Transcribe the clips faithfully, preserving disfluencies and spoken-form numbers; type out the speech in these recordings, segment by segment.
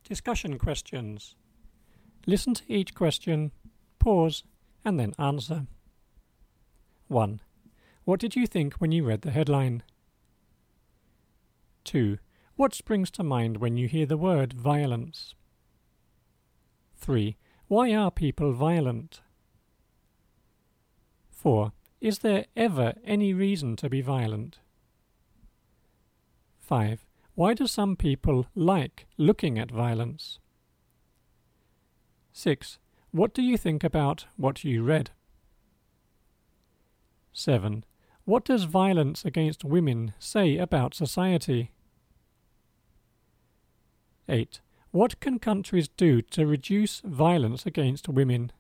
Discussion questions. Listen to each question, pause, and then answer. one. What did you think when you read the headline? two. What springs to mind when you hear the word violence? three. Why are people violent? four. Is there ever any reason to be violent? five. Why do some people like looking at violence? six. What do you think about what you read? seven. What does violence against women say about society? eight. What can countries do to reduce violence against women?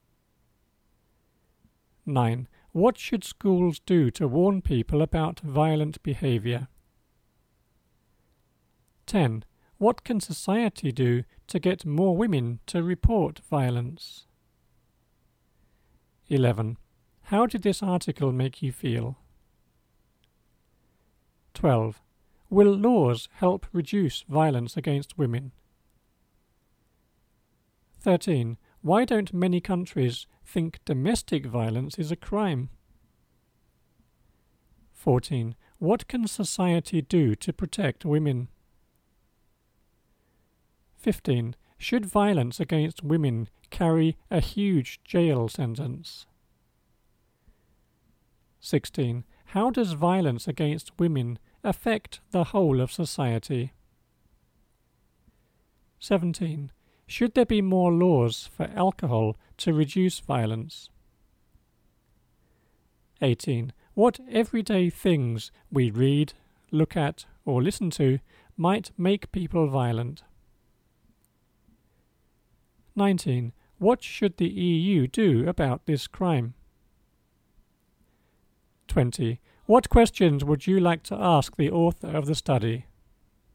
nine. What should schools do to warn people about violent behaviour? ten. What can society do to get more women to report violence? eleven. How did this article make you feel? twelve. Will laws help reduce violence against women? thirteen. Why don't many countries think domestic violence is a crime? fourteen. What can society do to protect women? fifteen. Should violence against women carry a huge jail sentence? sixteen. How does violence against women affect the whole of society? seventeen. Should there be more laws for alcohol to reduce violence? eighteen. What everyday things we read, look at, or listen to might make people violent? nineteen. What should the E U do about this crime? twenty. What questions would you like to ask the author of the study?